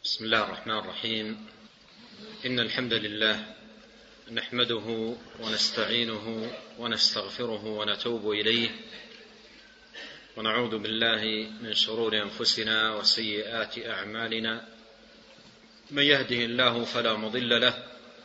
بسم الله الرحمن الرحيم. إن الحمد لله نحمده ونستعينه ونستغفره ونتوب إليه، ونعوذ بالله من شرور أنفسنا وسيئات أعمالنا. من يهده الله فلا مضل له،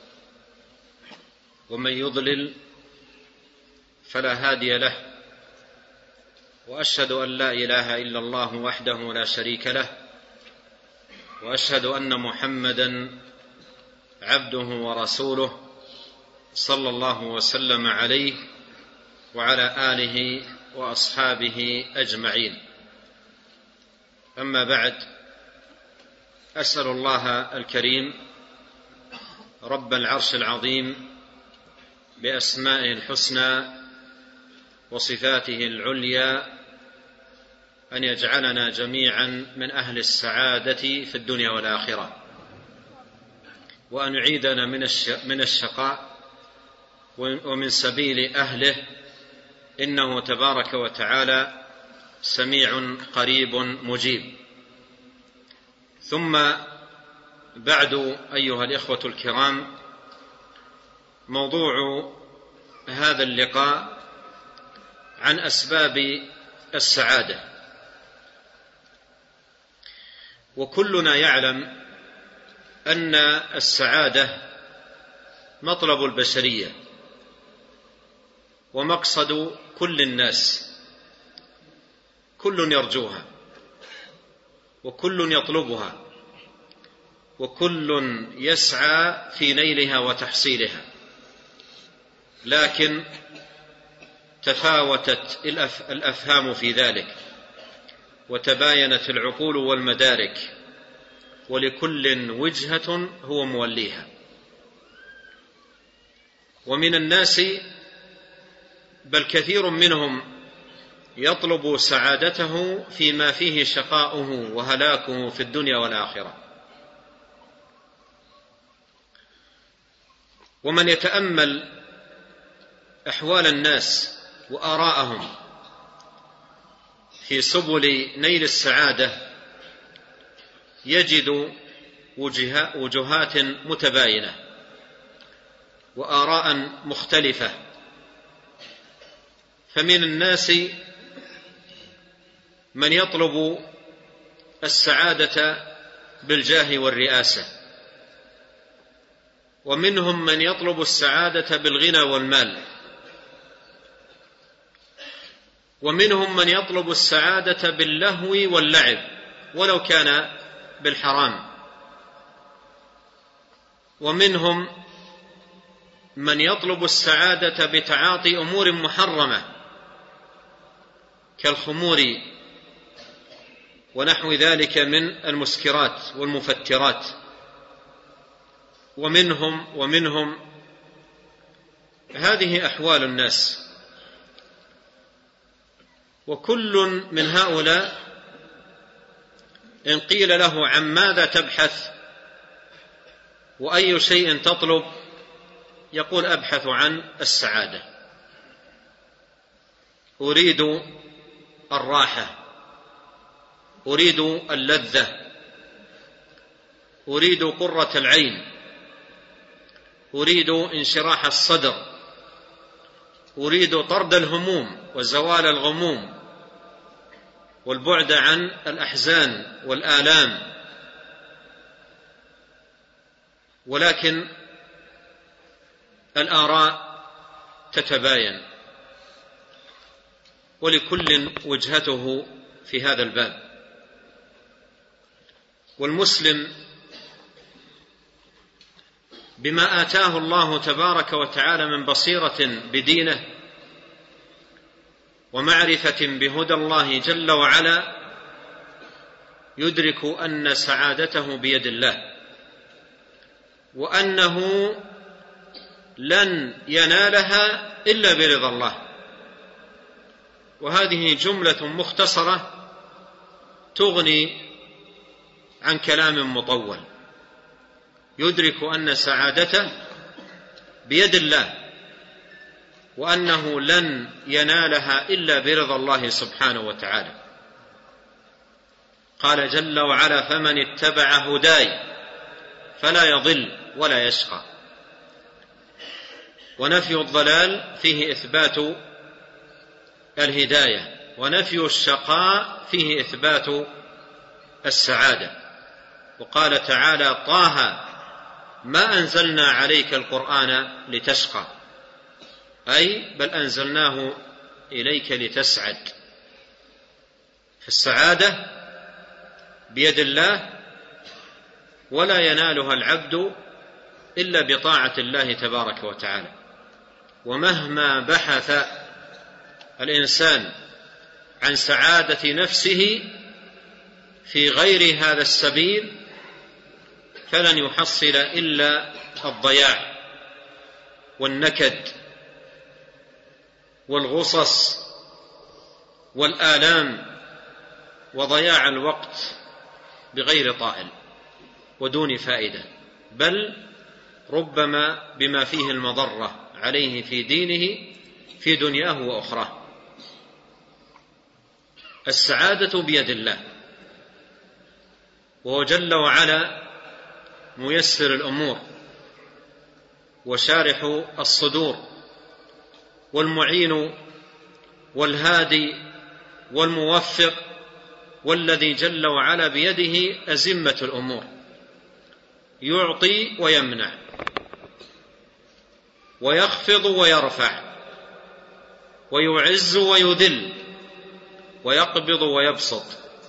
ومن يضلل فلا هادي له، وأشهد أن لا إله إلا الله وحده لا شريك له، وأشهد أن محمدًا عبده ورسوله صلى الله وسلم عليه وعلى آله وأصحابه أجمعين. أما بعد، أسأل الله الكريم رب العرش العظيم بأسمائه الحسنى وصفاته العليا أن يجعلنا جميعا من أهل السعادة في الدنيا والآخرة، وأن يعيدنا من الشقاء ومن سبيل أهله، إنه تبارك وتعالى سميع قريب مجيب. ثم بعد، أيها الإخوة الكرام، موضوع هذا اللقاء عن أسباب السعادة. وكلنا يعلم أن السعادة مطلب البشرية ومقصد كل الناس، كل يرجوها وكل يطلبها وكل يسعى في نيلها وتحصيلها، لكن تفاوتت الأفهام في ذلك، وتباينت العقول والمدارك، ولكل وجهة هو موليها. ومن الناس بل كثير منهم يطلب سعادته فيما فيه شقاؤه وهلاكه في الدنيا والآخرة. ومن يتأمل أحوال الناس وآراءهم في سبل نيل السعادة يجد وجهات متباينة وآراء مختلفة. فمن الناس من يطلب السعادة بالجاه والرئاسة، ومنهم من يطلب السعادة بالغنى والمال، ومنهم من يطلب السعادة باللهو واللعب ولو كان بالحرام، ومنهم من يطلب السعادة بتعاطي أمور محرمة كالخمور ونحو ذلك من المسكرات والمفترات، ومنهم هذه أحوال الناس. وكل من هؤلاء إن قيل له عن ماذا تبحث وأي شيء تطلب يقول: أبحث عن السعادة، أريد الراحة، أريد اللذة، أريد قرة العين، أريد انشراح الصدر، أريد طرد الهموم وزوال الغموم والبعد عن الأحزان والآلام. ولكن الآراء تتباين، ولكل وجهته في هذا الباب. والمسلم بما آتاه الله تبارك وتعالى من بصيرة بدينه ومعرفة بهدى الله جل وعلا يدرك أن سعادته بيد الله، وأنه لن ينالها إلا برضا الله. وهذه جملة مختصرة تغني عن كلام مطول. يدرك أن سعادته بيد الله، وأنه لن ينالها إلا برضا الله سبحانه وتعالى. قال جل وعلا: فمن اتبع هداي فلا يضل ولا يشقى. ونفي الضلال فيه إثبات الهداية، ونفي الشقاء فيه إثبات السعادة. وقال تعالى: طه ما أنزلنا عليك القرآن لتشقى، أي بل أنزلناه إليك لتسعد. فالسعادة بيد الله، ولا ينالها العبد إلا بطاعة الله تبارك وتعالى. ومهما بحث الإنسان عن سعادة نفسه في غير هذا السبيل فلن يحصل إلا الضياع والنكد والغصص والآلام وضياع الوقت بغير طائل ودون فائدة، بل ربما بما فيه المضرة عليه في دينه في دنياه وأخراه. السعادة بيد الله، وهو جل وعلا ميسر الأمور وشارح الصدور والمعين والهادي والموفق، والذي جل وعلا بيده أزمة الأمور، يعطي ويمنع ويخفض ويرفع ويعز ويذل ويقبض ويبسط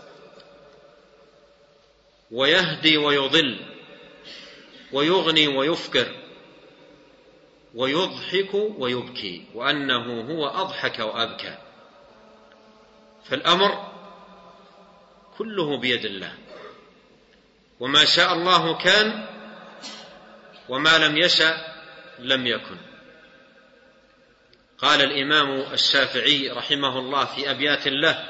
ويهدي ويضل ويغني ويفقر ويضحك ويبكي، وأنه هو أضحك وأبكى. فالأمر كله بيد الله، وما شاء الله كان، وما لم يشأ لم يكن. قال الإمام الشافعي رحمه الله في أبيات له: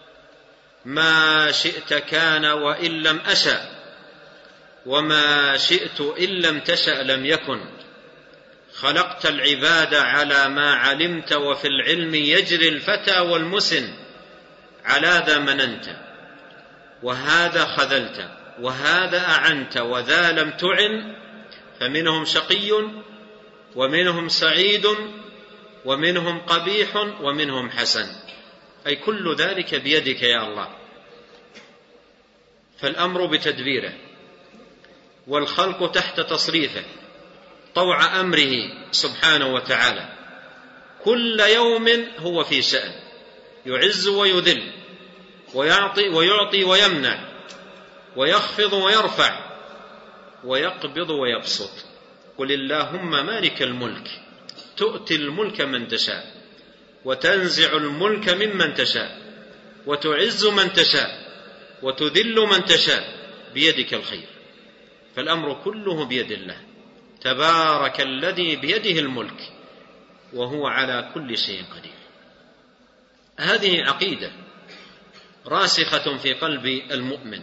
ما شئت كان وإن لم أشأ، وما شئت إن لم تشأ لم يكن. خلقت العباد على ما علمت، وفي العلم يجري الفتى والمسن. على ذا مننت وهذا خذلت، وهذا أعنت وذا لم تعن. فمنهم شقي ومنهم سعيد، ومنهم قبيح ومنهم حسن. أي كل ذلك بيدك يا الله. فالأمر بتدبيره، والخلق تحت تصريفه طوع أمره سبحانه وتعالى. كل يوم هو في شأن، يعز ويذل، ويعطي ويمنع، ويخفض ويرفع، ويقبض ويبسط. قل اللهم مالك الملك تؤتي الملك من تشاء، وتنزع الملك ممن تشاء، وتعز من تشاء، وتذل من تشاء، بيدك الخير. فالأمر كله بيد الله، تبارك الذي بيده الملك وهو على كل شيء قدير. هذه عقيدة راسخة في قلب المؤمن،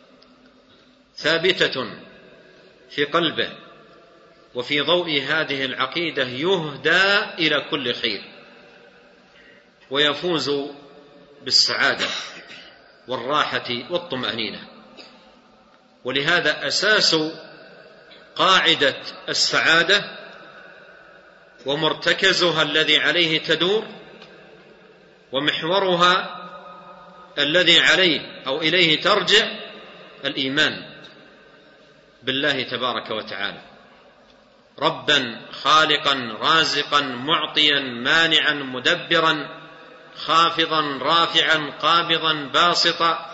ثابتة في قلبه، وفي ضوء هذه العقيدة يهدى إلى كل خير، ويفوز بالسعادة والراحة والطمأنينة. ولهذا أساس قاعدة السعادة ومرتكزها الذي عليه تدور، ومحورها الذي عليه أو إليه ترجع، الإيمان بالله تبارك وتعالى، ربا خالقا رازقا معطيا مانعا مدبرا خافضا رافعا قابضا باسطا.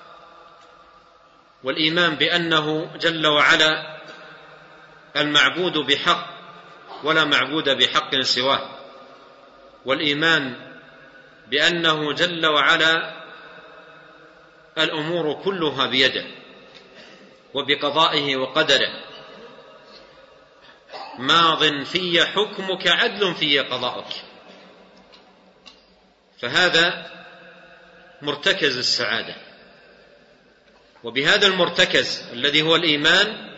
والإيمان بأنه جل وعلا المعبود بحق ولا معبود بحق سواه، والإيمان بأنه جل وعلا الأمور كلها بيده وبقضائه وقدره، ماض في حكمك عدل في قضاؤك. فهذا مرتكز السعادة. وبهذا المرتكز الذي هو الإيمان،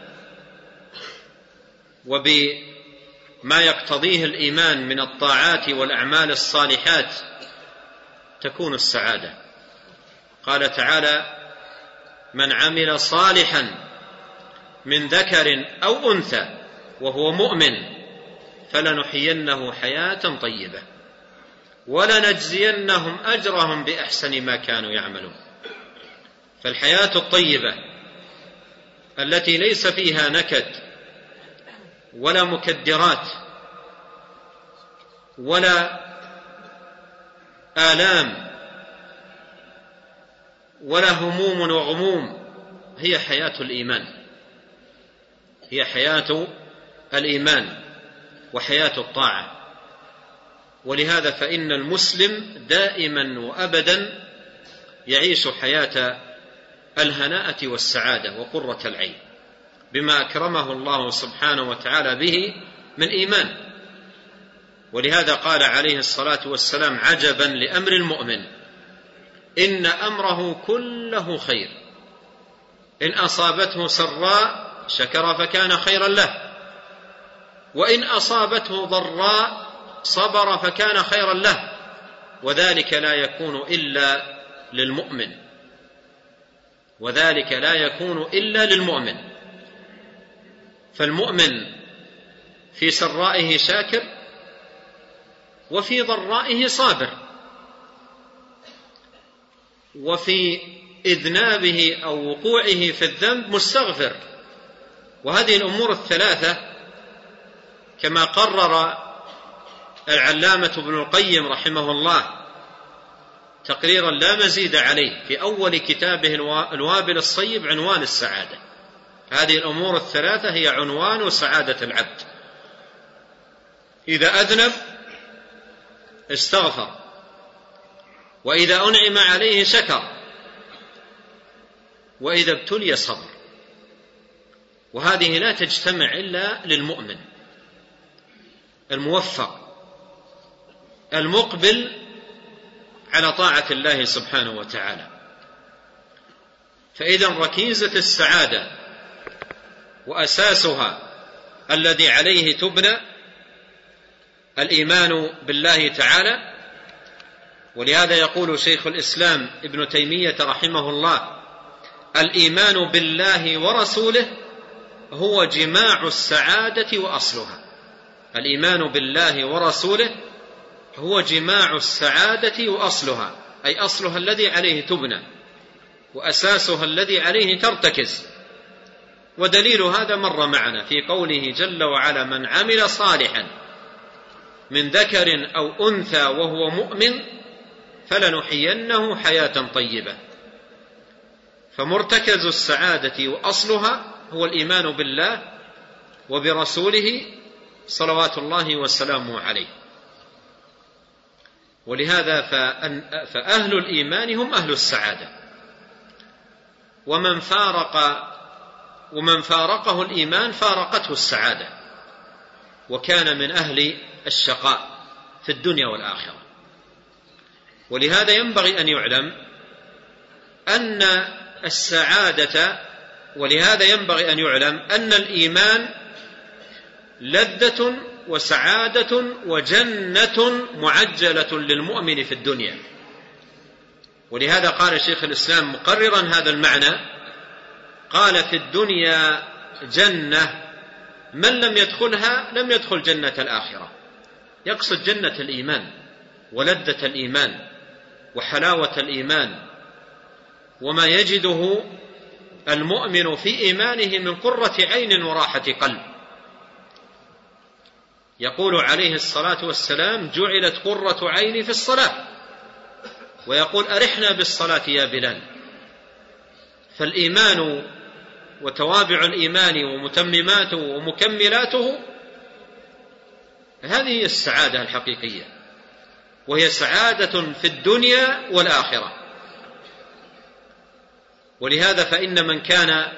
وبما يقتضيه الإيمان من الطاعات والأعمال الصالحات، تكون السعادة. قال تعالى: من عمل صالحا من ذكر أو أنثى وهو مؤمن فلنحيينه حياة طيبة ولنجزينهم أجرهم بأحسن ما كانوا يعملون. فالحياة الطيبة التي ليس فيها نكد ولا مكدرات ولا آلام ولا هموم وغموم هي حياة الإيمان، هي حياة الإيمان وحياة الطاعة. ولهذا فإن المسلم دائما وأبدا يعيش حياة الهناءة والسعادة وقرة العين بما أكرمه الله سبحانه وتعالى به من إيمان. ولهذا قال عليه الصلاة والسلام: عجبا لأمر المؤمن إن أمره كله خير، إن أصابته سراء شكر فكان خيرا له، وإن أصابته ضراء صبر فكان خيرا له، وذلك لا يكون إلا للمؤمن، وذلك لا يكون إلا للمؤمن. فالمؤمن في سرائه شاكر وفي ضرائه صابر، وفي إذنابه أو وقوعه في الذنب مستغفر. وهذه الأمور الثلاثة كما قرر العلامة ابن القيم رحمه الله تقريرا لا مزيد عليه في أول كتابه الوابل الصيب عنوان السعادة. هذه الأمور الثلاثة هي عنوان سعادة العبد: إذا أذنب استغفر، وإذا أنعم عليه شكر، وإذا ابتلي صبر. وهذه لا تجتمع إلا للمؤمن الموفق المقبل على طاعة الله سبحانه وتعالى. فإذا ركيزة السعادة وأساسها الذي عليه تبنى الإيمان بالله تعالى. ولهذا يقول شيخ الإسلام ابن تيمية رحمه الله: الإيمان بالله ورسوله هو جماع السعادة وأصلها. الإيمان بالله ورسوله هو جماع السعادة وأصلها، أي أصلها الذي عليه تبنى وأساسها الذي عليه ترتكز. ودليل هذا مر معنا في قوله جل وعلا: من عمل صالحا من ذكر أو أنثى وهو مؤمن فلنحيينه حياة طيبة. فمرتكز السعادة وأصلها هو الإيمان بالله وبرسوله صلوات الله وسلامه عليه. ولهذا فأهل الإيمان هم أهل السعادة، ومن فارقه الإيمان فارقته السعادة، وكان من أهل الشقاء في الدنيا والآخرة. ولهذا ينبغي أن يعلم أن السعادة، ولهذا ينبغي أن يعلم أن الإيمان لذة وسعادة وجنة معجلة للمؤمن في الدنيا. ولهذا قال شيخ الإسلام مقررا هذا المعنى، قال: في الدنيا جنة من لم يدخلها لم يدخل جنة الآخرة. يقصد جنة الإيمان ولذة الإيمان وحلاوة الإيمان وما يجده المؤمن في إيمانه من قرة عين وراحة قلب. يقول عليه الصلاة والسلام: جعلت قرة عيني في الصلاة. ويقول: أرحنا بالصلاة يا بلال. فالإيمان وتوابع الإيمان ومتمماته ومكملاته هذه هي السعادة الحقيقية، وهي سعادة في الدنيا والآخرة. ولهذا فإن من كان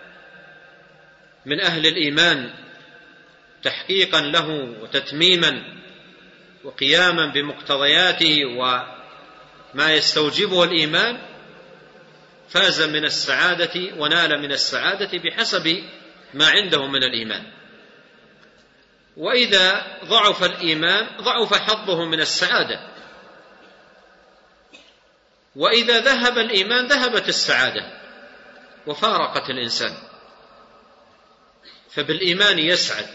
من أهل الإيمان تحقيقا له وتتميما وقياما بمقتضياته وما يستوجبه الإيمان فاز من السعادة ونال من السعادة بحسب ما عنده من الإيمان. وإذا ضعف الإيمان ضعف حظه من السعادة، وإذا ذهب الإيمان ذهبت السعادة. وفارقت الإنسان. فبالإيمان يسعد،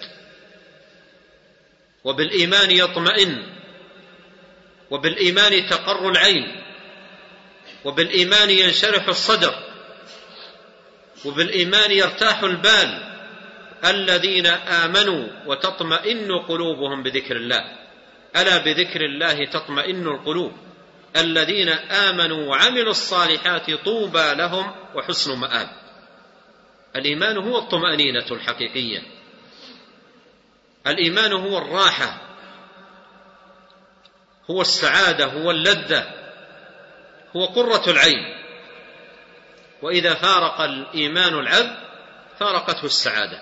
وبالإيمان يطمئن، وبالإيمان تقر العين، وبالإيمان ينشرح الصدر، وبالإيمان يرتاح البال. الذين آمنوا وتطمئن قلوبهم بذكر الله، ألا بذكر الله تطمئن القلوب. الذين آمنوا وعملوا الصالحات طوبى لهم وحسن مآب. الإيمان هو الطمأنينة الحقيقية، الإيمان هو الراحة، هو السعادة، هو اللذة، هو قرة العين. وإذا فارق الإيمان العبد فارقته السعادة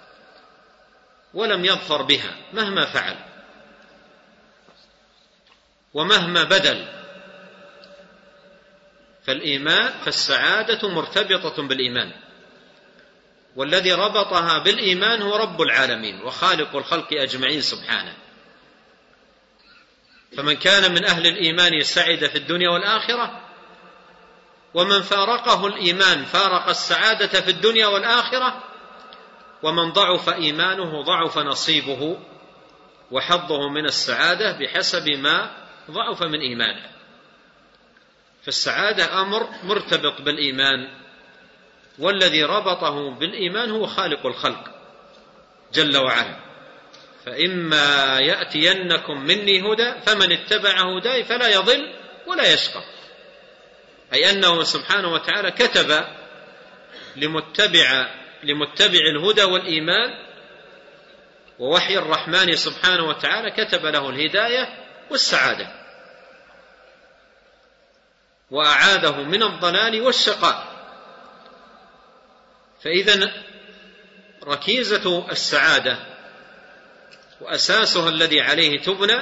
ولم يظفر بها مهما فعل ومهما بذل. فالسعادة مرتبطة بالإيمان، والذي ربطها بالإيمان هو رب العالمين وخالق الخلق أجمعين سبحانه. فمن كان من أهل الإيمان سعد في الدنيا والآخرة، ومن فارقه الإيمان فارق السعادة في الدنيا والآخرة. ومن ضعف إيمانه ضعف نصيبه وحظه من السعادة بحسب ما ضعف من إيمانه. فالسعادة أمر مرتبط بالإيمان، والذي ربطه بالإيمان هو خالق الخلق جل وعلا. فإما يأتينكم مني هدى فمن اتبع هداي فلا يضل ولا يشقى. أي أنه سبحانه وتعالى كتب لمتبع الهدى والإيمان ووحي الرحمن سبحانه وتعالى، كتب له الهداية والسعادة، وأعاذه من الضلال والشقاء. فإذن ركيزة السعادة وأساسها الذي عليه تبنى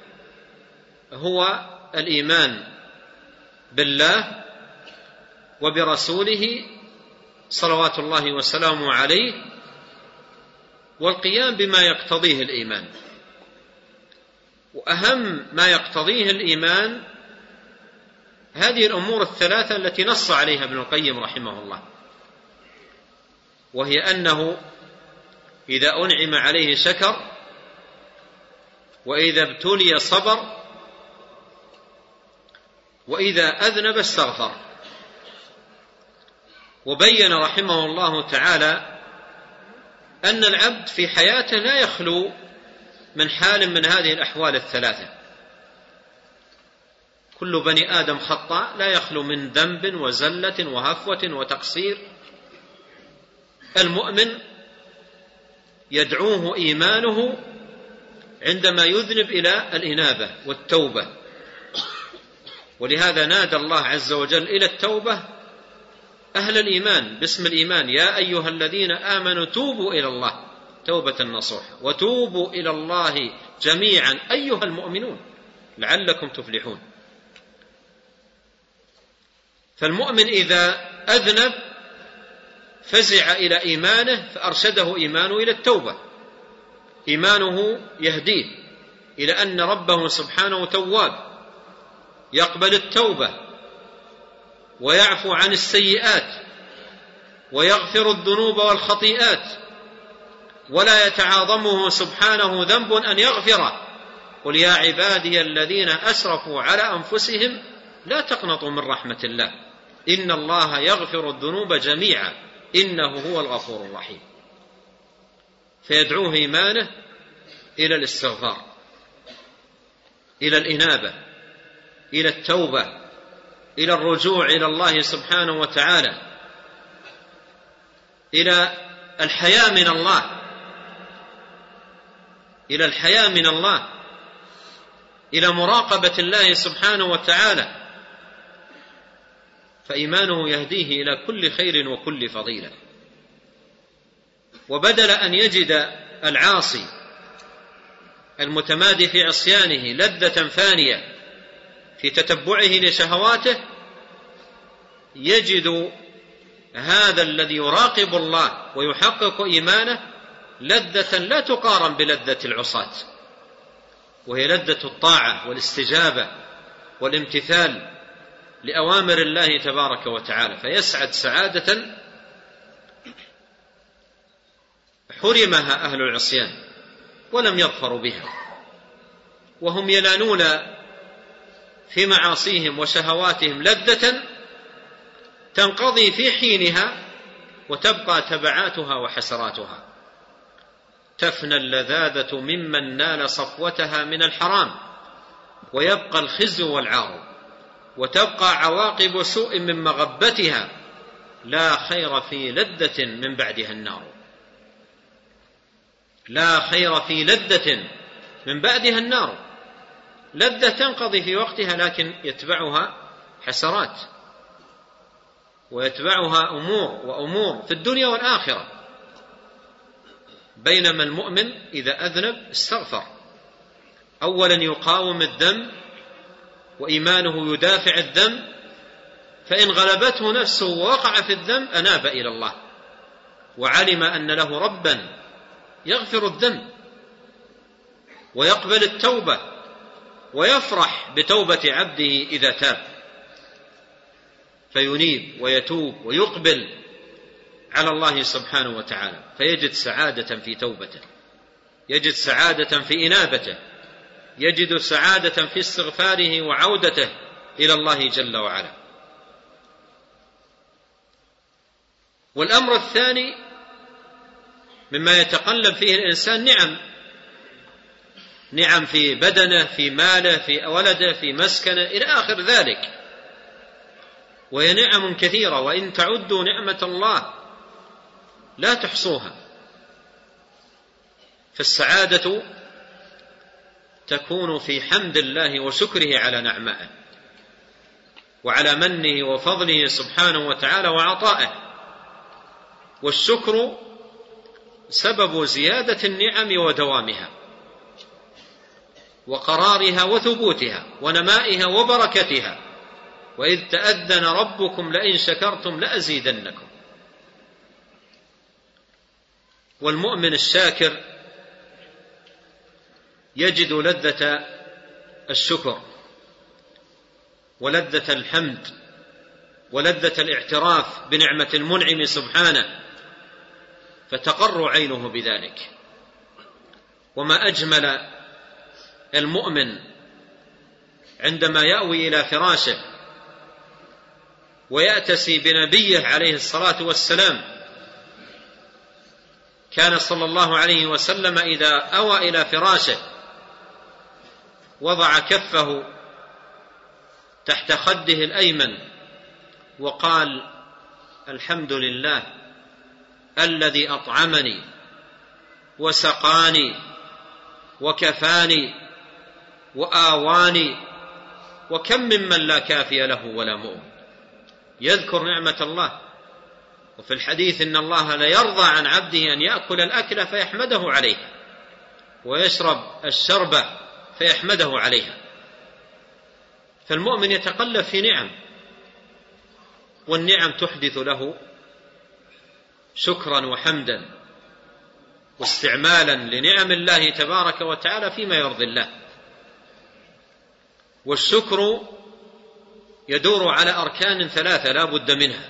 هو الإيمان بالله وبرسوله صلوات الله وسلامه عليه، والقيام بما يقتضيه الإيمان. وأهم ما يقتضيه الإيمان هذه الأمور الثلاثة التي نص عليها ابن القيم رحمه الله، وهي أنه إذا أنعم عليه شكر، وإذا ابتلي صبر، وإذا أذنب استغفر. وبين رحمه الله تعالى أن العبد في حياته لا يخلو من حال من هذه الأحوال الثلاثة. كل بني آدم خطاء، لا يخلو من ذنب وزلة وهفوة وتقصير. المؤمن يدعوه إيمانه عندما يذنب إلى الإنابة والتوبة، ولهذا نادى الله عز وجل إلى التوبة أهل الإيمان باسم الإيمان: يا أيها الذين آمنوا توبوا إلى الله توبة نصوح، وتوبوا إلى الله جميعا أيها المؤمنون لعلكم تفلحون. فالمؤمن إذا أذنب فزع إلى إيمانه فأرشده إيمانه إلى التوبة. إيمانه يهديه إلى أن ربه سبحانه تواب يقبل التوبة ويعفو عن السيئات ويغفر الذنوب والخطيئات، ولا يتعاظمه سبحانه ذنب أن يغفره. قل يا عبادي الذين أسرفوا على أنفسهم لا تقنطوا من رحمة الله إن الله يغفر الذنوب جميعا إنه هو الغفور الرحيم. فيدعوه إيمانه إلى الاستغفار، إلى الإنابة، إلى التوبة، إلى الرجوع إلى الله سبحانه وتعالى، إلى الحياء من الله، إلى الحياء من الله، إلى مراقبة الله سبحانه وتعالى. فإيمانه يهديه إلى كل خير وكل فضيلة. وبدل أن يجد العاصي المتمادي في عصيانه لذة فانية في تتبعه لشهواته، يجد هذا الذي يراقب الله ويحقق إيمانه لذة لا تقارن بلذة العصاة، وهي لذة الطاعة والاستجابة والامتثال لأوامر الله تبارك وتعالى. فيسعد سعادة حرمها أهل العصيان ولم يظفروا بها، وهم ينالون في معاصيهم وشهواتهم لذة تنقضي في حينها وتبقى تبعاتها وحسراتها. تفنى اللذاذة ممن نال صفوتها من الحرام، ويبقى الخزي والعار، وتبقى عواقب سوء من مغبتها. لا خير في لذة من بعدها النار، لا خير في لذة من بعدها النار. لذة تنقضي في وقتها، لكن يتبعها حسرات، ويتبعها أمور في الدنيا والآخرة. بينما المؤمن إذا أذنب استغفر، أولا يقاوم الذنب وإيمانه يدافع الذنب، فإن غلبته نفسه ووقع في الذنب أناب إلى الله، وعلم أن له ربا يغفر الذنب ويقبل التوبة ويفرح بتوبة عبده إذا تاب، فينيب ويتوب ويقبل على الله سبحانه وتعالى، فيجد سعادة في توبته، يجد سعادة في إنابته، يجد سعادة في استغفاره وعودته إلى الله جل وعلا. والأمر الثاني مما يتقلب فيه الإنسان نعم في بدنه، في ماله، في ولده، في مسكنه، إلى آخر ذلك، وهي نعم كثيرة، وإن تعدوا نعمة الله لا تحصوها. فالسعادة تكون في حمد الله وشكره على نعمائه وعلى منه وفضله سبحانه وتعالى وعطائه. والشكر سبب زيادة النعم ودوامها وقرارها وثبوتها ونمائها وبركتها. وإذ تأذن ربكم لئن شكرتم لأزيدنكم. والمؤمن الشاكر يجد لذة الشكر ولذة الحمد ولذة الاعتراف بنعمة المنعم سبحانه، فتقر عينه بذلك. وما أجمل المؤمن عندما يأوي إلى فراشه ويأتسي بنبيه عليه الصلاة والسلام. كان صلى الله عليه وسلم إذا أوى إلى فراشه وضع كفه تحت خده الأيمن وقال: الحمد لله الذي أطعمني وسقاني وكفاني وآواني، وكم ممن لا كافي له ولا مؤمن. يذكر نعمة الله. وفي الحديث إن الله لا يرضى عن عبده أن يأكل الأكلة فيحمده عليها ويشرب الشربة فيحمده عليها. فالمؤمن يتقلب في نعم، والنعم تحدث له شكرا وحمدا واستعمالا لنعم الله تبارك وتعالى فيما يرضي الله. والشكر يدور على أركان ثلاثة لا بد منها: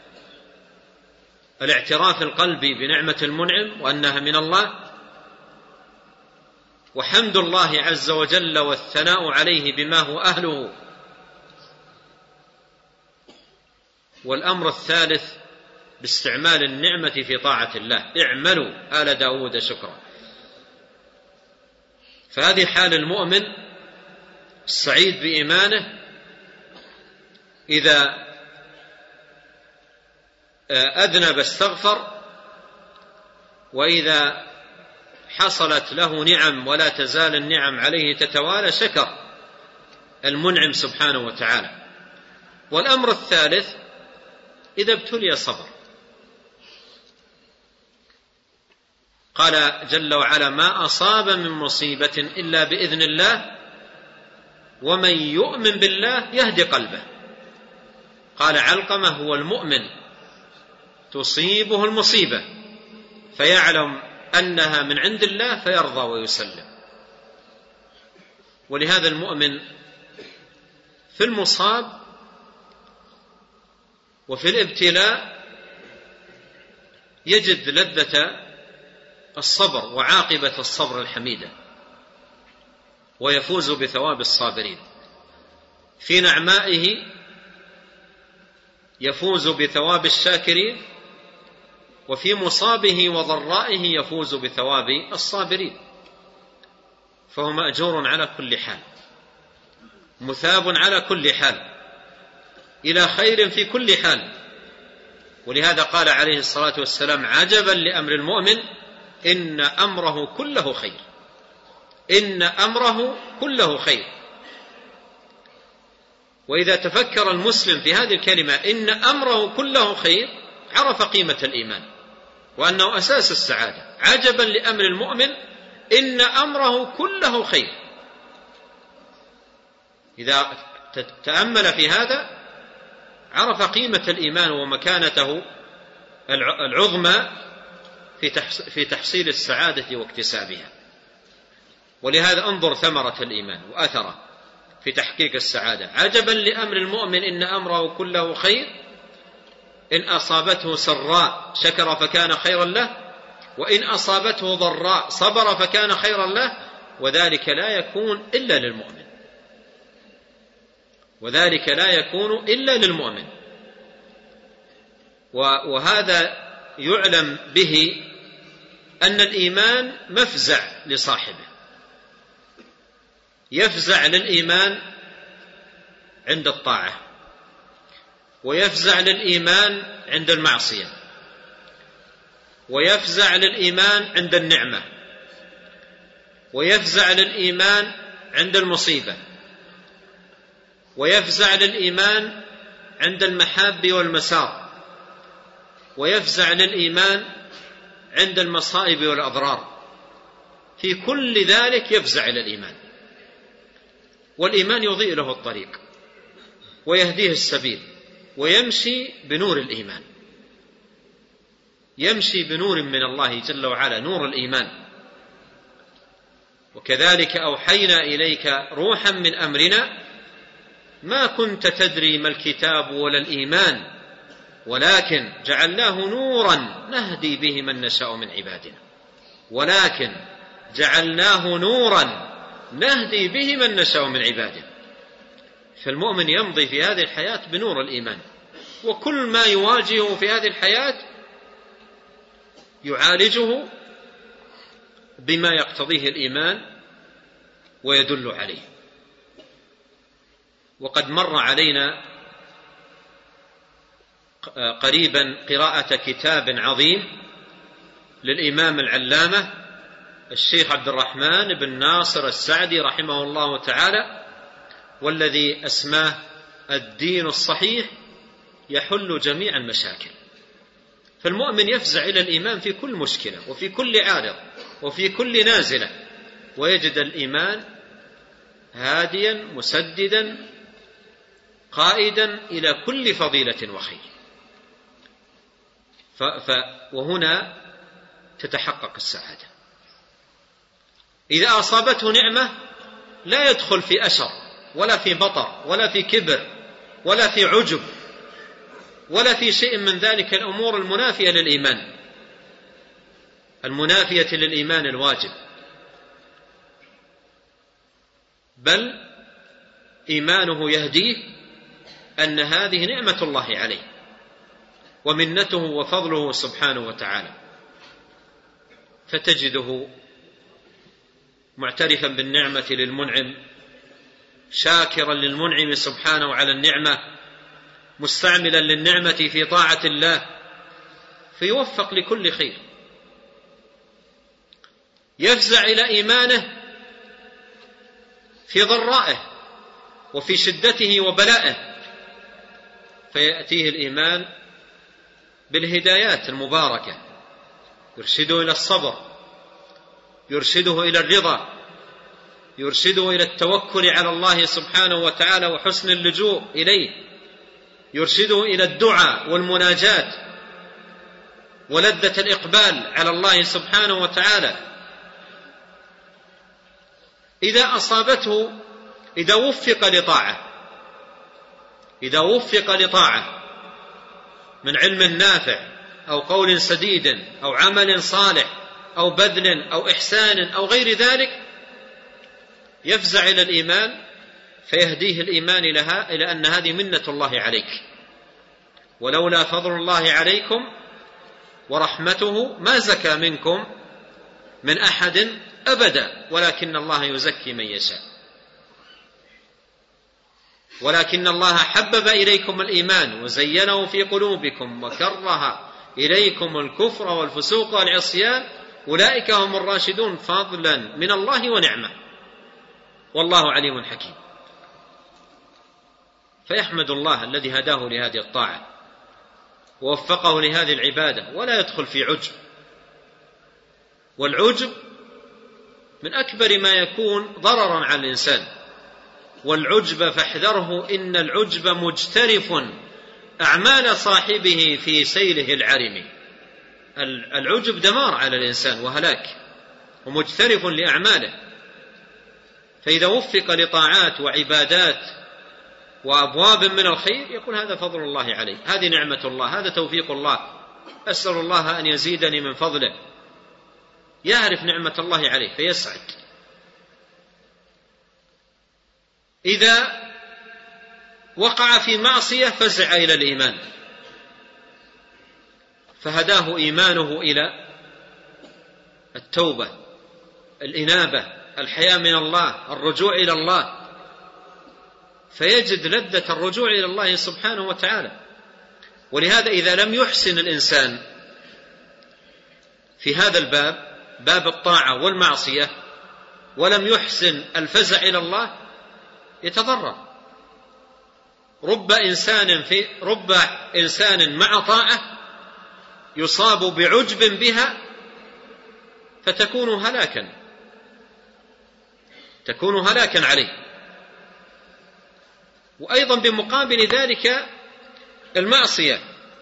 الاعتراف القلبي بنعمة المنعم وأنها من الله، وحمد الله عز وجل والثناء عليه بما هو أهله، والأمر الثالث باستعمال النعمة في طاعة الله: اعملوا آل داود شكرا. فهذه حال المؤمن السعيد بإيمانه إذا أذنب استغفر، وإذا حصلت له نعم ولا تزال النعم عليه تتوالى شكر المنعم سبحانه وتعالى. والأمر الثالث إذا ابتلي صبر. قال جل وعلا: ما أصاب من مصيبة إلا بإذن الله ومن يؤمن بالله يهدي قلبه. قال علقمة: هو المؤمن تصيبه المصيبة فيعلم أنها من عند الله فيرضى ويسلم. ولهذا المؤمن في المصاب وفي الابتلاء يجد لذة الصبر وعاقبة الصبر الحميدة، ويفوز بثواب الصابرين. في نعمائه يفوز بثواب الشاكرين، وفي مصابه وضرائه يفوز بثواب الصابرين. فهو مأجور على كل حال، مثاب على كل حال، إلى خير في كل حال. ولهذا قال عليه الصلاة والسلام: عجبا لأمر المؤمن إن أمره كله خير، إن أمره كله خير. وإذا تفكر المسلم في هذه الكلمة إن أمره كله خير عرف قيمة الإيمان وأنه أساس السعادة. عجبا لأمر المؤمن إن أمره كله خير. إذا تأمل في هذا عرف قيمة الإيمان ومكانته العظمى في تحصيل السعادة واكتسابها. ولهذا انظر ثمرة الإيمان وأثره في تحقيق السعادة: عجبا لأمر المؤمن إن أمره كله خير، إن أصابته سراء شكر فكان خيرا له، وإن أصابته ضراء صبر فكان خيرا له، وذلك لا يكون إلا للمؤمن، وذلك لا يكون إلا للمؤمن. وهذا يعلم به أن الإيمان مفزع لصاحبه، يفزع للإيمان عند الطاعة، ويفزع للإيمان عند المعصية، ويفزع للإيمان عند النعمة، ويفزع للإيمان عند المصيبة، ويفزع للإيمان عند المحاب والمسار، ويفزع للإيمان عند المصائب والأضرار. في كل ذلك يفزع إلى الإيمان، والإيمان يضيء له الطريق ويهديه السبيل، ويمشي بنور الإيمان، يمشي بنور من الله جل وعلا، نور الإيمان. وكذلك أوحينا إليك روحا من أمرنا ما كنت تدري ما الكتاب ولا الإيمان ولكن جعلناه نورا نهدي به من نشاء من عبادنا، ولكن جعلناه نورا نهدي به من نشاء من عبادنا. فالمؤمن يمضي في هذه الحياة بنور الإيمان، وكل ما يواجهه في هذه الحياة يعالجه بما يقتضيه الإيمان ويدل عليه. وقد مر علينا قريبا قراءة كتاب عظيم للإمام العلامة الشيخ عبد الرحمن بن ناصر السعدي رحمه الله تعالى، والذي أسماه الدين الصحيح يحل جميع المشاكل. فالمؤمن يفزع إلى الإيمان في كل مشكلة وفي كل عارض وفي كل نازلة، ويجد الإيمان هاديا مسددا قائدا إلى كل فضيلة وخير. وهنا تتحقق السعادة. إذا أصابته نعمة لا يدخل في أشر ولا في بطر ولا في كبر ولا في عجب ولا في شيء من ذلك الأمور المنافية للإيمان، المنافية للإيمان الواجب، بل إيمانه يهديه أن هذه نعمة الله عليه ومنته وفضله سبحانه وتعالى، فتجده معترفا بالنعمة للمنعم، شاكرا للمنعم سبحانه على النعمة، مستعملا للنعمة في طاعة الله، فيوفق لكل خير. يفزع إلى إيمانه في ضرائه وفي شدته وبلائه، فيأتيه الإيمان بالهدايات المباركة، يرشده إلى الصبر، يرشده إلى الرضا، يرشده إلى التوكل على الله سبحانه وتعالى وحسن اللجوء إليه، يرشده إلى الدعاء والمناجات ولذة الإقبال على الله سبحانه وتعالى. إذا أصابته، إذا وفق لطاعة من علم نافع أو قول سديد أو عمل صالح أو بذل أو إحسان أو غير ذلك يفزع إلى الإيمان فيهديه الإيمان لها إلى أن هذه منة الله عليك، ولولا فضل الله عليكم ورحمته ما زكى منكم من أحد أبدا ولكن الله يزكي من يشاء، ولكن الله حبب إليكم الإيمان وزينه في قلوبكم وكره إليكم الكفر والفسوق والعصيان أولئك هم الراشدون فضلا من الله ونعمة والله عليم حكيم. فيحمد الله الذي هداه لهذه الطاعة ووفقه لهذه العبادة ولا يدخل في عجب، والعجب من أكبر ما يكون ضررا على الإنسان، والعجب فاحذره إن العجب مجترف أعمال صاحبه في سيله العرم. العجب دمار على الإنسان وهلاك ومجترف لأعماله، فإذا وفق لطاعات وعبادات وأبواب من الخير يقول هذا فضل الله عليه، هذه نعمة الله، هذا توفيق الله، أسأل الله أن يزيدني من فضله، يعرف نعمة الله عليه فيسعد. إذا وقع في معصية فزع إلى الإيمان فهداه إيمانه إلى التوبة، الإنابة، الحياء من الله، الرجوع إلى الله، فيجد لذة الرجوع إلى الله سبحانه وتعالى. ولهذا إذا لم يحسن الإنسان في هذا الباب، باب الطاعة والمعصية، ولم يحسن الفزع إلى الله يتضرر. رب إنسان مع طاعة يصاب بعجب بها فتكون هلاكا عليه. وأيضا بمقابل ذلك المعصية،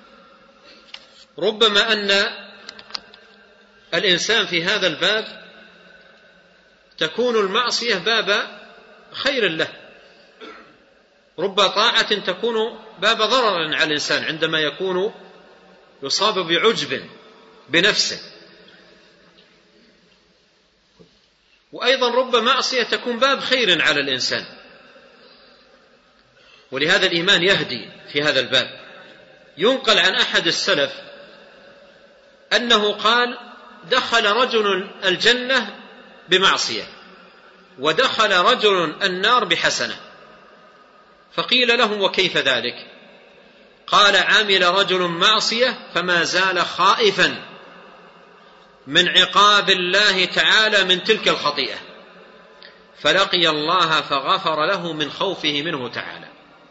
ربما أن الإنسان في هذا الباب تكون المعصية باب خير له، رب طاعة تكون باب ضرر على الإنسان عندما يكون يصاب بعجب بنفسه، وأيضا رب معصية تكون باب خير على الإنسان. ولهذا الإيمان يهدي في هذا الباب. ينقل عن أحد السلف أنه قال دخل رجل الجنة بمعصية ودخل رجل النار بحسنة، فقيل له وكيف ذلك؟ قال عمل رجل معصية فما زال خائفا من عقاب الله تعالى من تلك الخطيئة، فلقي الله فغفر له من خوفه منه تعالى.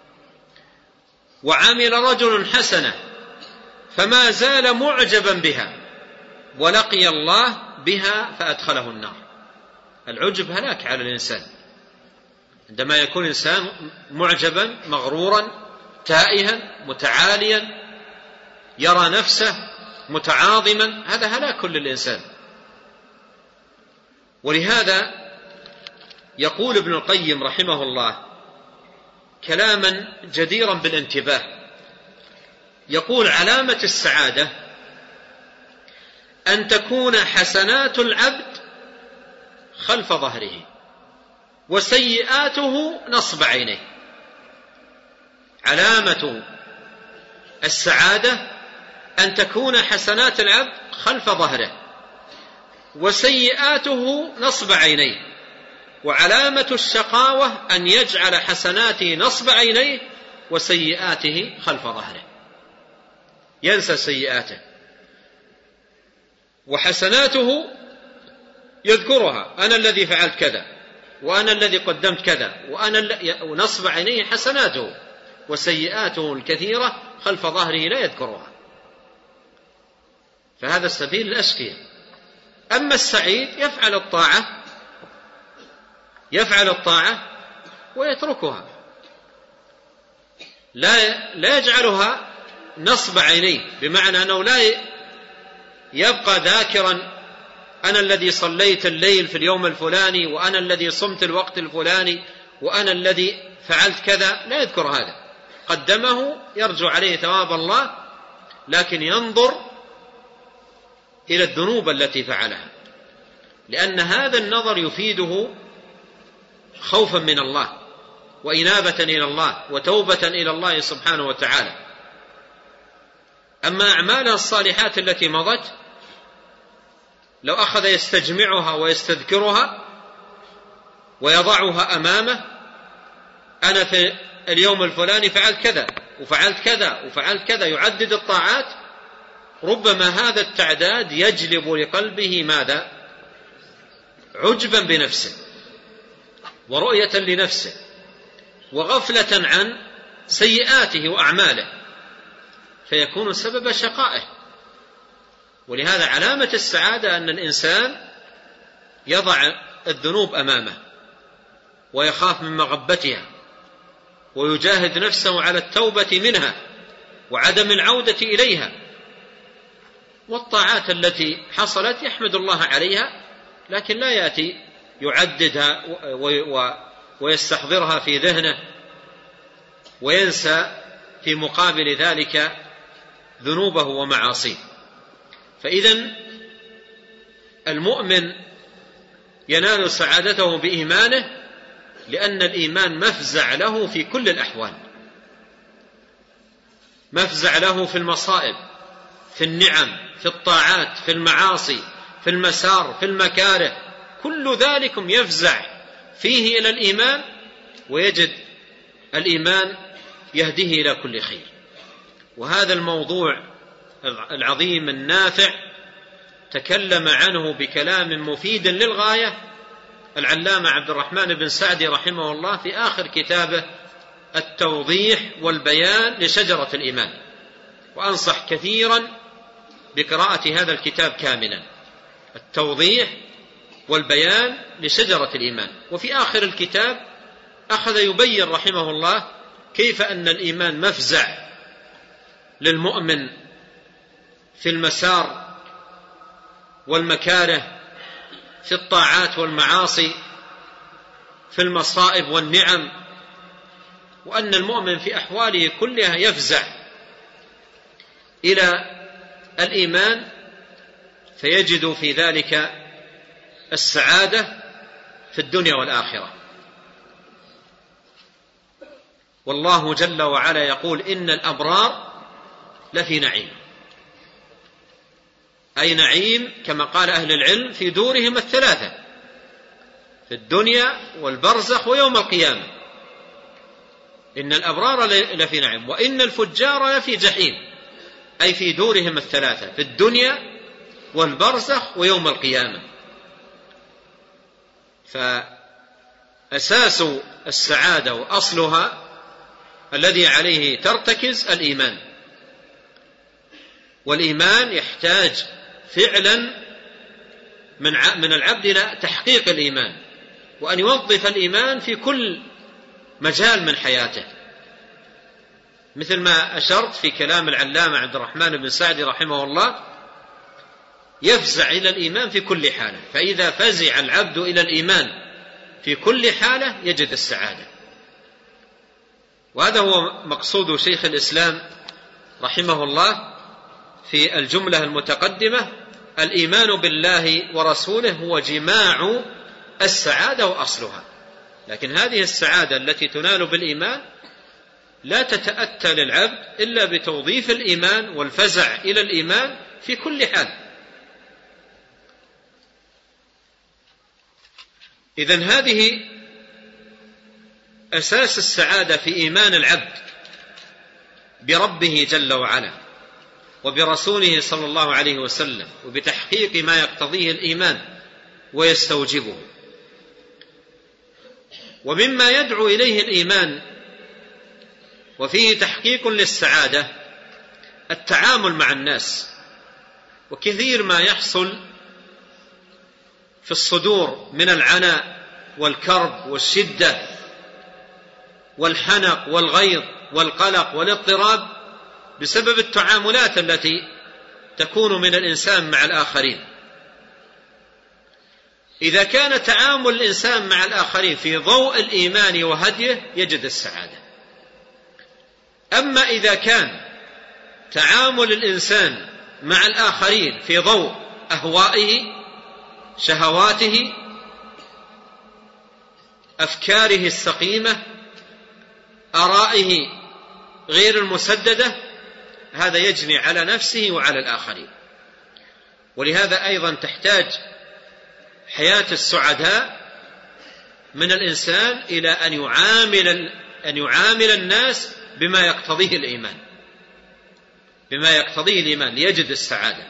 وعمل رجل حسنة فما زال معجبا بها ولقي الله بها فأدخله النار. العجب هلاك على الإنسان، عندما يكون إنسان معجبا مغرورا تائها متعاليا يرى نفسه متعاظما، هذا هلاك للإنسان. ولهذا يقول ابن القيم رحمه الله كلاما جديرا بالانتباه، يقول علامة السعادة أن تكون حسنات العبد خلف ظهره وسيئاته نصب عينيه. علامة السعادة أن تكون حسنات العبد خلف ظهره وسيئاته نصب عينيه، وعلامة الشقاوة أن يجعل حسناته نصب عينيه وسيئاته خلف ظهره، ينسى سيئاته وحسناته يذكرها، أنا الذي فعلت كذا وأنا الذي قدمت كذا ونصب عينيه حسناته، وسيئاته الكثيرة خلف ظهره لا يذكرها. فهذا السبيل الأشقياء. أما السعيد يفعل الطاعة ويتركها، لا يجعلها نصب عينيه، بمعنى أنه لا يبقى ذاكرا أنا الذي صليت الليل في اليوم الفلاني وأنا الذي صمت الوقت الفلاني وأنا الذي فعلت كذا، لا يذكر هذا، قدمه يرجو عليه ثواب الله، لكن ينظر إلى الذنوب التي فعلها، لأن هذا النظر يفيده خوفا من الله وإنابة إلى الله وتوبة إلى الله سبحانه وتعالى. أما أعمالها الصالحات التي مضت لو أخذ يستجمعها ويستذكرها ويضعها أمامه، أنا في اليوم الفلاني فعلت كذا وفعلت كذا وفعلت كذا، يعدد الطاعات، ربما هذا التعداد يجلب لقلبه ماذا؟ عجبا بنفسه ورؤية لنفسه وغفلة عن سيئاته وأعماله، فيكون سبب شقائه. ولهذا علامة السعادة أن الإنسان يضع الذنوب أمامه ويخاف من مغبتها ويجاهد نفسه على التوبة منها وعدم العودة إليها، والطاعات التي حصلت يحمد الله عليها، لكن لا يأتي يعددها ويستحضرها في ذهنه وينسى في مقابل ذلك ذنوبه ومعاصيه. فإذن المؤمن ينال سعادته بإيمانه، لأن الإيمان مفزع له في كل الأحوال، مفزع له في المصائب، في النعم، في الطاعات، في المعاصي، في المسار، في المكاره، كل ذلك يفزع فيه إلى الإيمان، ويجد الإيمان يهديه إلى كل خير. وهذا الموضوع العظيم النافع تكلم عنه بكلام مفيد للغاية العلامة عبد الرحمن بن سعدي رحمه الله في آخر كتابه التوضيح والبيان لشجرة الإيمان، وأنصح كثيرا بقراءة هذا الكتاب كاملا، التوضيح والبيان لشجرة الإيمان. وفي آخر الكتاب أخذ يبين رحمه الله كيف أن الإيمان مفزع للمؤمن في المسار والمكاره، في الطاعات والمعاصي، في المصائب والنعم، وأن المؤمن في أحواله كلها يفزع إلى الإيمان، فيجد في ذلك السعادة في الدنيا والآخرة. والله جل وعلا يقول إن الأبرار لفي نعيم، أي نعيم كما قال أهل العلم في دورهم الثلاثة، في الدنيا والبرزخ ويوم القيامة. إن الأبرار لفي نعيم وإن الفجار لفي جحيم، أي في دورهم الثلاثة، في الدنيا والبرزخ ويوم القيامة. فأساس السعادة وأصلها الذي عليه ترتكز الإيمان، والإيمان يحتاج فعلا من العبد إلى تحقيق الإيمان، وأن يوظف الإيمان في كل مجال من حياته، مثل ما أشرت في كلام العلامة عبد الرحمن بن سعدي رحمه الله، يفزع إلى الإيمان في كل حالة. فإذا فزع العبد إلى الإيمان في كل حالة يجد السعادة. وهذا هو مقصود شيخ الإسلام رحمه الله في الجملة المتقدمة: الإيمان بالله ورسوله هو جماع السعادة وأصلها. لكن هذه السعادة التي تنال بالإيمان لا تتأتى للعبد إلا بتوظيف الإيمان والفزع إلى الإيمان في كل حال. إذن هذه أساس السعادة في إيمان العبد بربه جل وعلا وبرسوله صلى الله عليه وسلم، وبتحقيق ما يقتضيه الإيمان ويستوجبه. ومما يدعو إليه الإيمان وفيه تحقيق للسعادة التعامل مع الناس. وكثير ما يحصل في الصدور من العناء والكرب والشدة والحنق والغيظ والقلق والاضطراب بسبب التعاملات التي تكون من الإنسان مع الآخرين. إذا كان تعامل الإنسان مع الآخرين في ضوء الإيمان وهديه يجد السعادة. أما إذا كان تعامل الإنسان مع الآخرين في ضوء أهوائه، شهواته، أفكاره السقيمة، آرائه غير المسددة، هذا يجني على نفسه وعلى الآخرين. ولهذا أيضا تحتاج حياة السعداء من الإنسان إلى أن يعامل الناس بما يقتضيه الإيمان، بما يقتضيه الإيمان ليجد السعادة.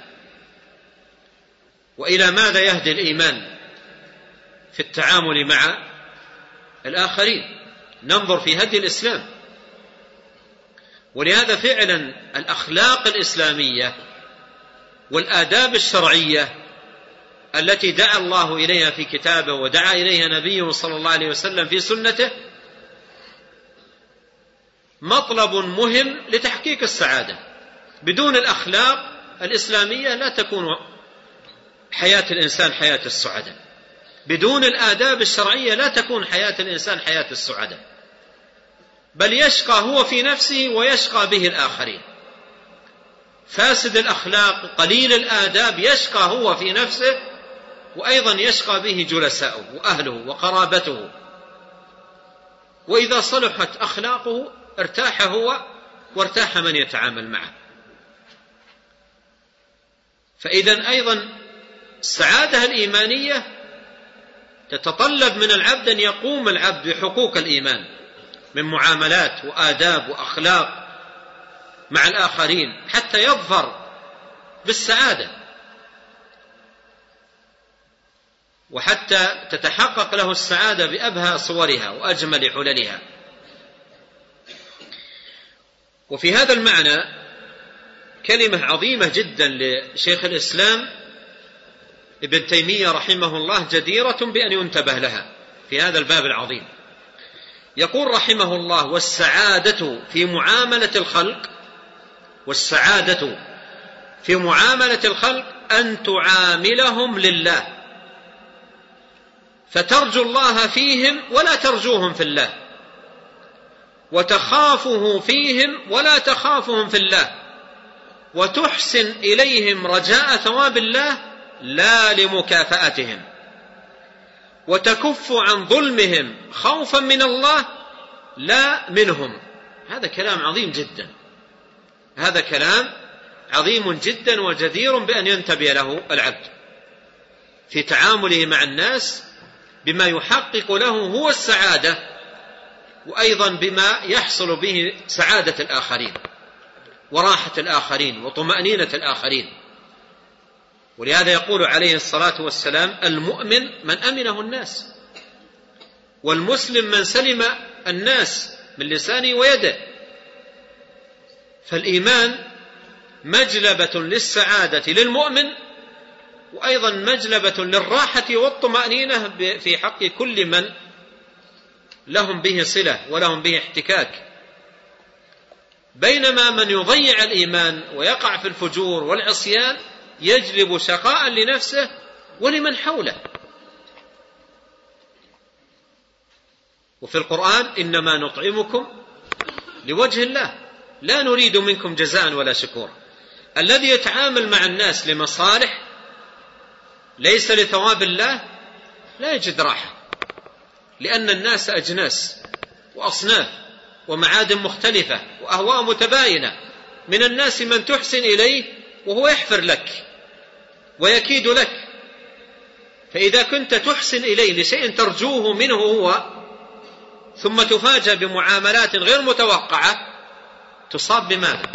وإلى ماذا يهدي الإيمان في التعامل مع الآخرين؟ ننظر في هدي الإسلام. ولهذا فعلا الأخلاق الإسلامية والآداب الشرعية التي دعا الله إليها في كتابه ودعا إليها نبيه صلى الله عليه وسلم في سنته مطلب مهم لتحقيق السعادة. بدون الأخلاق الإسلامية لا تكون حياة الإنسان حياة السعادة. بدون الآداب الشرعية لا تكون حياة الإنسان حياة السعادة، بل يشقى هو في نفسه ويشقى به الآخرين. فاسد الأخلاق قليل الآداب يشقى هو في نفسه وأيضا يشقى به جلساؤه وأهله وقرابته. وإذا صلحت أخلاقه ارتاح هو وارتاح من يتعامل معه. فإذا أيضا السعادة الإيمانية تتطلب من العبد أن يقوم العبد بحقوق الإيمان من معاملات وآداب وأخلاق مع الآخرين حتى يظفر بالسعادة وحتى تتحقق له السعادة بأبهى صورها وأجمل حللها. وفي هذا المعنى كلمة عظيمة جدا لشيخ الإسلام ابن تيمية رحمه الله جديرة بأن ينتبه لها في هذا الباب العظيم. يقول رحمه الله: والسعادة في معاملة الخلق، والسعادة في معاملة الخلق أن تعاملهم لله، فترجو الله فيهم ولا ترجوهم في الله، وتخافه فيهم ولا تخافهم في الله، وتحسن إليهم رجاء ثواب الله لا لمكافأتهم، وتكف عن ظلمهم خوفا من الله لا منهم. هذا كلام عظيم جدا، هذا كلام عظيم جدا وجدير بأن ينتبه له العبد في تعامله مع الناس بما يحقق له هو السعادة، وأيضا بما يحصل به سعادة الآخرين وراحة الآخرين وطمأنينة الآخرين. ولهذا يقول عليه الصلاة والسلام: المؤمن من أمنه الناس، والمسلم من سلم الناس من لسانه ويده. فالإيمان مجلبة للسعادة للمؤمن، وأيضا مجلبة للراحة والطمأنينة في حق كل من لهم به صلة ولهم به احتكاك. بينما من يضيع الإيمان ويقع في الفجور والعصيان يجلب شقاء لنفسه ولمن حوله. وفي القرآن: إنما نطعمكم لوجه الله لا نريد منكم جزاء ولا شكورا. الذي يتعامل مع الناس لمصالح ليس لثواب الله لا يجد راحة، لأن الناس أجناس وأصناف ومعادن مختلفة وأهواء متباينة. من الناس من تحسن إليه وهو يحفر لك ويكيد لك، فإذا كنت تحسن إليه لشيء ترجوه منه هو ثم تفاجأ بمعاملات غير متوقعة تصاب بماذا؟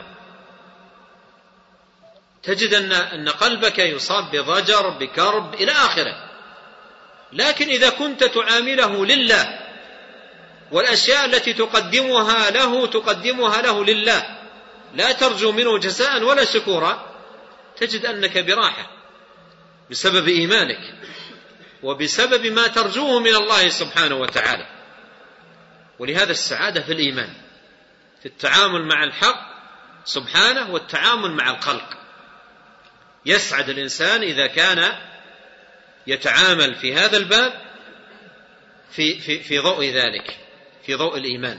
تجد أن قلبك يصاب بضجر بكرب إلى آخره. لكن إذا كنت تعامله لله والأشياء التي تقدمها له لله لا ترجو منه جزاء ولا شكورا، تجد أنك براحة بسبب إيمانك وبسبب ما ترجوه من الله سبحانه وتعالى. ولهذا السعادة في الإيمان، في التعامل مع الحق سبحانه والتعامل مع الخلق. يسعد الإنسان إذا كان يتعامل في هذا الباب في ضوء ذلك، في ضوء الإيمان.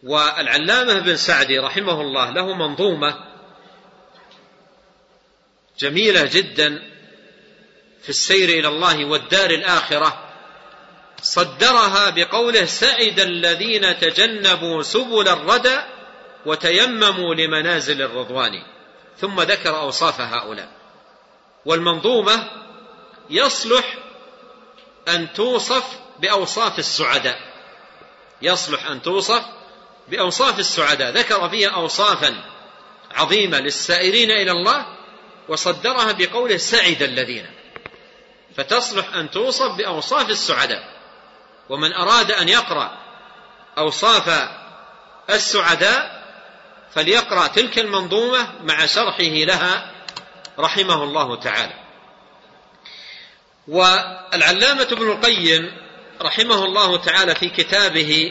والعلامة بن سعدي رحمه الله له منظومة جميلة جدا في السير إلى الله والدار الآخرة، صدرها بقوله: سعد الذين تجنبوا سبل الردى وتيمموا لمنازل الرضوان. ثم ذكر أوصاف هؤلاء. والمنظومة يصلح أن توصف بأوصاف السعداء، يصلح أن توصف بأوصاف السعداء، ذكر فيها أوصافا عظيمة للسائرين إلى الله وصدرها بقوله: سعد الذين، فتصلح أن توصف بأوصاف السعداء. ومن أراد أن يقرأ أوصاف السعداء فليقرأ تلك المنظومة مع شرحه لها رحمه الله تعالى. والعلامة ابن القيم رحمه الله تعالى في كتابه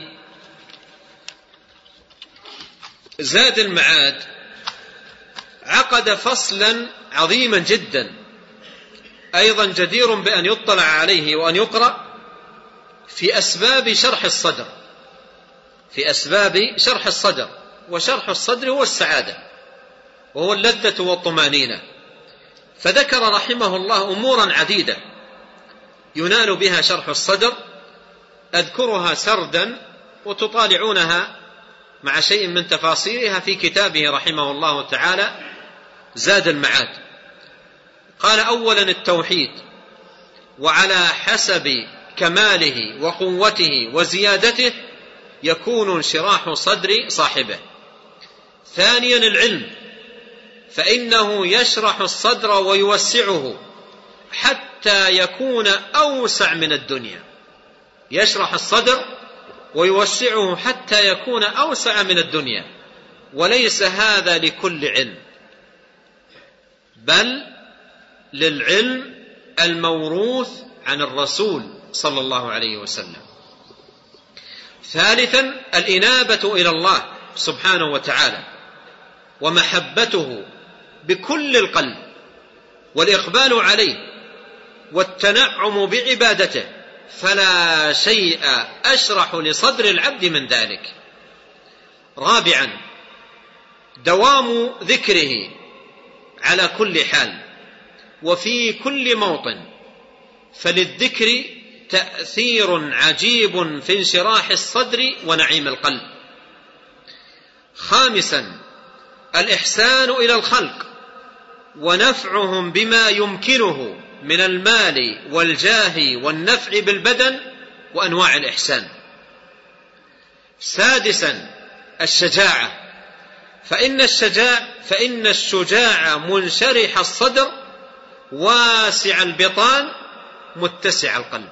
زاد المعاد عقد فصلا عظيما جدا أيضا جدير بأن يطلع عليه وأن يقرأ في أسباب شرح الصدر، في أسباب شرح الصدر. وشرح الصدر هو السعادة وهو اللذة والطمانينة. فذكر رحمه الله أمورا عديدة ينال بها شرح الصدر، أذكرها سردا وتطالعونها مع شيء من تفاصيلها في كتابه رحمه الله تعالى زاد المعاد. قال: أولا التوحيد، وعلى حسب كماله وقوته وزيادته يكون انشراح صدر صاحبه. ثانيا العلم، فإنه يشرح الصدر ويوسعه حتى يكون أوسع من الدنيا، يشرح الصدر ويوسعه حتى يكون أوسع من الدنيا. وليس هذا لكل علم، بل للعلم الموروث عن الرسول صلى الله عليه وسلم. ثالثا الإنابة إلى الله سبحانه وتعالى ومحبته بكل القلب والإقبال عليه والتنعم بعبادته، فلا شيء أشرح لصدر العبد من ذلك. رابعا دوام ذكره على كل حال وفي كل موطن، فللذكر تأثير عجيب في انشراح الصدر ونعيم القلب. خامسا الإحسان إلى الخلق ونفعهم بما يمكنه من المال والجاه والنفع بالبدن وأنواع الإحسان. سادسا الشجاعة، فإن الشجاع منشرح الصدر واسع البطان متسع القلب.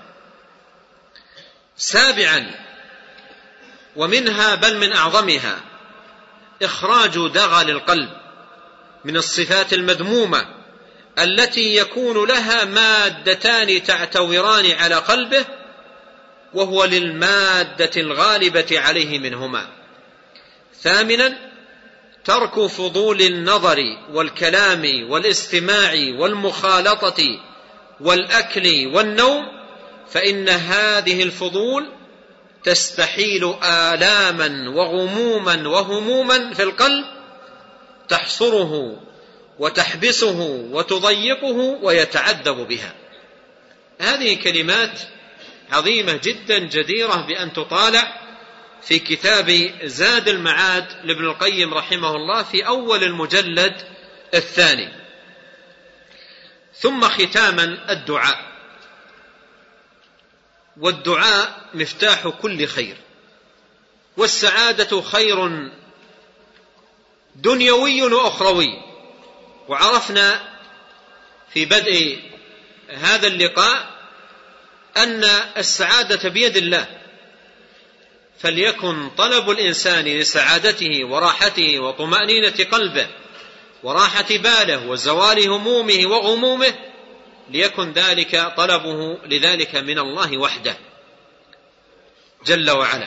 سابعا ومنها بل من أعظمها إخراج دغل القلب من الصفات المذمومة التي يكون لها مادتان تعتوران على قلبه، وهو للمادة الغالبة عليه منهما. ثامنا ترك فضول النظر والكلام والاستماع والمخالطة والأكل والنوم، فإن هذه الفضول تستحيل آلاما وغموما وهموما في القلب تحصره وتحبسه وتضيقه ويتعذب بها. هذه كلمات عظيمة جدا جديرة بأن تطالع في كتاب زاد المعاد لابن القيم رحمه الله في أول المجلد الثاني. ثم ختاما الدعاء، والدعاء مفتاح كل خير، والسعادة خير دنيوي وأخروي. وعرفنا في بدء هذا اللقاء أن السعادة بيد الله، فليكن طلب الإنسان لسعادته وراحته وطمأنينة قلبه وراحة باله وزوال همومه وغمومه ليكن ذلك طلبه لذلك من الله وحده جل وعلا.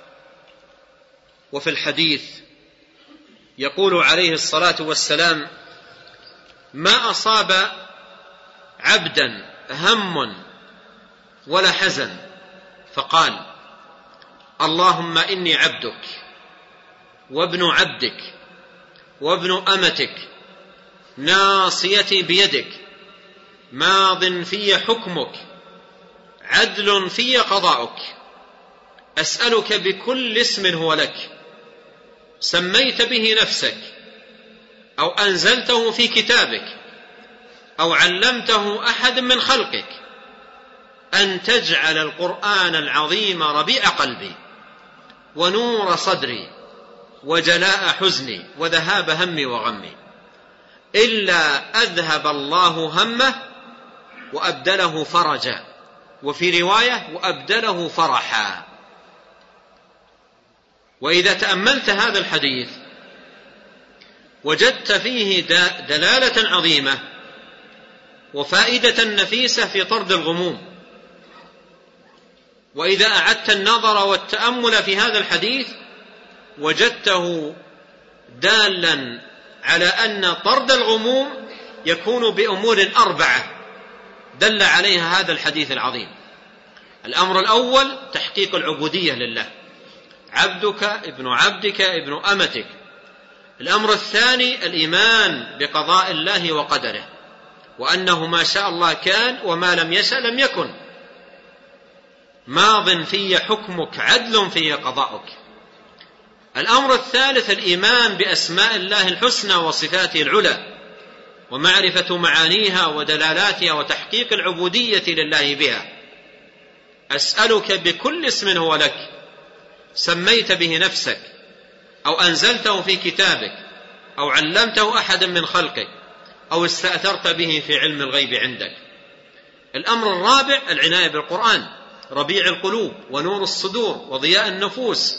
وفي الحديث يقول عليه الصلاة والسلام: ما أصاب عبدا هم ولا حزن فقال: اللهم إني عبدك وابن عبدك وابن أمتك ناصيتي بيدك ماض في حكمك عدل في قضاؤك أسألك بكل اسم هو لك سميت به نفسك أو أنزلته في كتابك أو علمته أحد من خلقك أن تجعل القرآن العظيم ربيع قلبي ونور صدري وجلاء حزني وذهاب همي وغمي إلا أذهب الله همه وأبدله فرجا وفي رواية وأبدله فرحا. وإذا تأملت هذا الحديث وجدت فيه دلالة عظيمة وفائدة نفيسة في طرد الغموم. وإذا أعدت النظر والتأمل في هذا الحديث وجدته دالا على أن طرد الغموم يكون بأمور 4 دل عليها هذا الحديث العظيم. الأمر الأول تحقيق العبودية لله، عبدك ابن عبدك ابن أمتك. الأمر الثاني الإيمان بقضاء الله وقدره، وأنه ما شاء الله كان وما لم يشأ لم يكن، ماض في حكمك عدل في قضاؤك. الأمر الثالث الإيمان بأسماء الله الحسنى وصفاته العلى ومعرفة معانيها ودلالاتها وتحقيق العبودية لله بها. أسألك بكل اسم هو لك سميت به نفسك أو أنزلته في كتابك أو علمته أحدا من خلقك أو استأثرت به في علم الغيب عندك. الأمر الرابع العناية بالقرآن، ربيع القلوب ونور الصدور وضياء النفوس.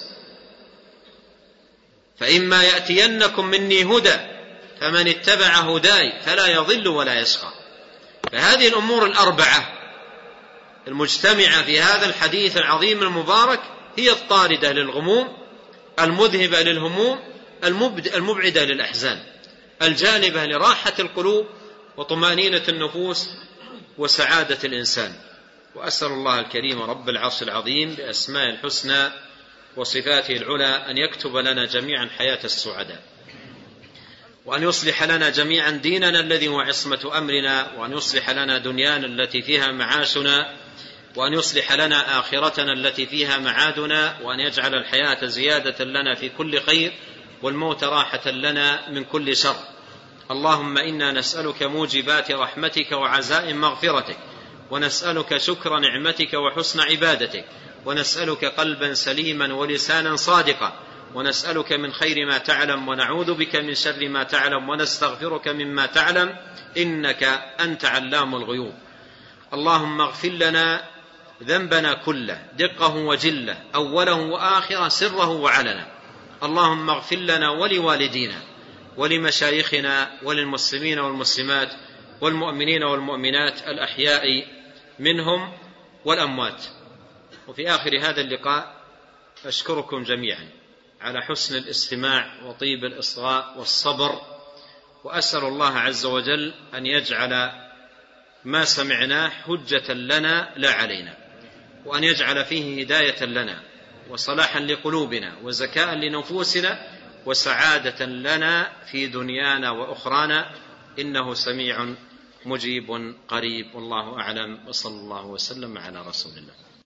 فإما يأتينكم مني هدى فمن اتبع هداي فلا يضل ولا يشقى. فهذه الأمور 4 المجتمعة في هذا الحديث العظيم المبارك هي الطاردة للغموم، المذهبة للهموم، المبعدة للأحزان، الجالبة لراحة القلوب وطمأنينة النفوس وسعادة الإنسان. وأسأل الله الكريم رب العرش العظيم بأسماء الحسنى وصفاته العلى أن يكتب لنا جميعا حياة السعداء، وأن يصلح لنا جميعا ديننا الذي هو عصمة أمرنا، وأن يصلح لنا دنيانا التي فيها معاشنا، وأن يصلح لنا آخرتنا التي فيها معادنا، وأن يجعل الحياة زيادة لنا في كل خير والموت راحة لنا من كل شر. اللهم إنا نسألك موجبات رحمتك وعزائم مغفرتك، ونسألك شكر نعمتك وحسن عبادتك، ونسألك قلبا سليما ولسانا صادقا، ونسألك من خير ما تعلم ونعوذ بك من شر ما تعلم ونستغفرك مما تعلم إنك أنت علام الغيوب. اللهم اغفر لنا ذنبنا كله دقه وجله أوله وآخره سره وعلنا. اللهم اغفر لنا ولوالدينا ولمشايخنا وللمسلمين والمسلمات والمؤمنين والمؤمنات الأحياء منهم والأموات. وفي آخر هذا اللقاء أشكركم جميعا على حسن الاستماع وطيب الإصغاء والصبر، وأسأل الله عز وجل أن يجعل ما سمعناه حجة لنا لا علينا، وأن يجعل فيه هداية لنا وصلاحا لقلوبنا وزكاء لنفوسنا وسعادة لنا في دنيانا وأخرانا، إنه سميع مجيب قريب. والله أعلم، وصلى الله وسلم على رسول الله.